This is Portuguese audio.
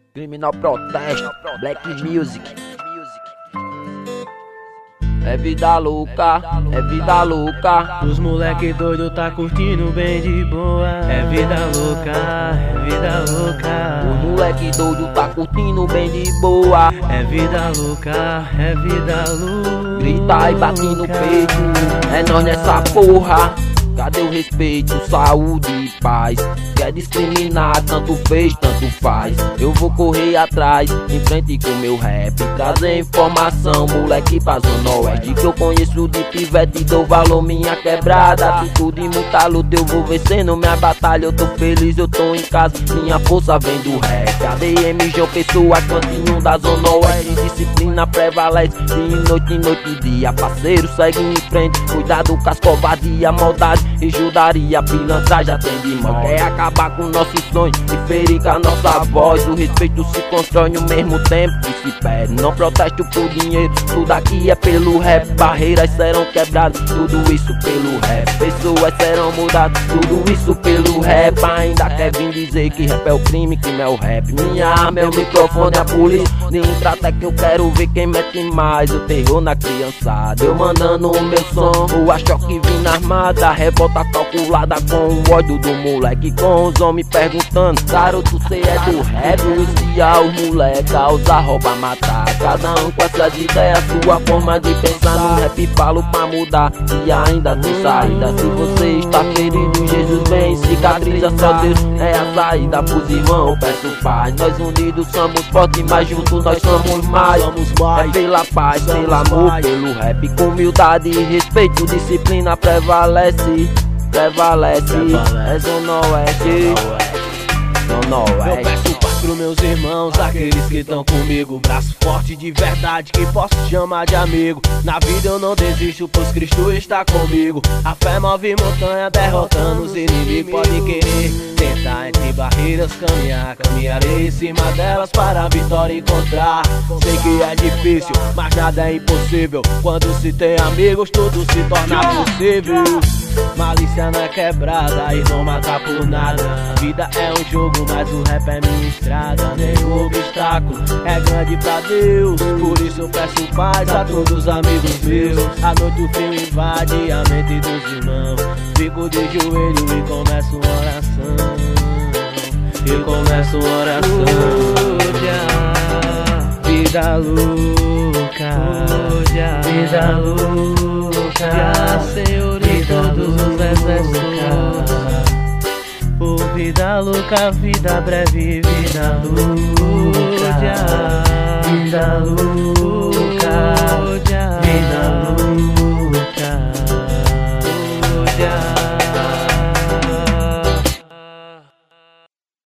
Criminal protesto, Black Music. É vida louca, é vida louca. Os moleque doido tá curtindo bem de boa. É vida louca, é vida louca. Os moleque doido tá curtindo bem de boa. É vida louca, é vida louca. Grita e bate no peito, é nós nessa porra. Cadê o respeito, saúde e paz? Quer discriminar, tanto fez, tanto faz. Eu vou correr atrás, em frente com meu rap. Trazer informação, moleque pra Zona Oeste. Que eu conheço de pivete, dou valor minha quebrada. Atitude e muita luta, eu vou vencendo minha batalha. Eu tô feliz, eu tô em casa, minha força vem do rap. ADM, João Pessoa, cantinho da Zona Oeste. Disciplina prevalece, de noite em noite e dia. Parceiro, segue em frente, cuidado com as covardia, maldade e judaria, pilantragem atende mal. Quer acabar com nossos sonhos e ferir com a nossa voz. O respeito se constrói no mesmo tempo que se perde. Não protesto por dinheiro, tudo aqui é pelo rap. Barreiras serão quebradas, tudo isso pelo rap. Pessoas serão mudadas, tudo isso pelo rap. Ainda quer vir dizer que rap é o crime, que não é o rap. Minha arma é o microfone, a polícia nem trata, que eu quero ver quem mete mais o terror na criançada. Eu mandando o meu som, o acho que vim na armada. Revolta calculada com o ódio do moleque, com os homens perguntando: garoto, cê é do rap? Policiar os moleque, usar, roubar, matar. Cada um com essas ideias, sua forma de pensar. No rap falo pra mudar e ainda tem saída. Se você está ferido, Jesus vem, cicatriza. Só Deus é a saída pros irmãos, peço paz. Nós unidos somos fortes, mas juntos nós somos mais. É pela paz, pelo amor, pelo rap. Com humildade e respeito, disciplina prevalece. Prevalece, é Zona Oeste, Zona Eu Oeste. peço paz pros meus irmãos, aqueles que estão comigo. Braço forte de verdade, que posso chamar de amigo. Na vida eu não desisto, pois Cristo está comigo. A fé move montanha, derrotando os inimigos. Pode querer tentar entre barreiras caminhar, caminharei em cima delas para a vitória encontrar. Sei que é difícil, mas nada é impossível. Quando se tem amigos, tudo se torna possível. Malícia na quebrada, irmão matar por nada. Vida é um jogo, mas o rap é minha estrada. Nenhum obstáculo é grande pra Deus, por isso eu peço paz a todos os amigos meus. A noite o frio invade a mente dos irmãos. Fico de joelho e começo uma oração. E começo uma oração. Vida louca, vida louca, Senhor de todos os exércitos. Oh, vida louca, vida breve, vida louca, vida louca.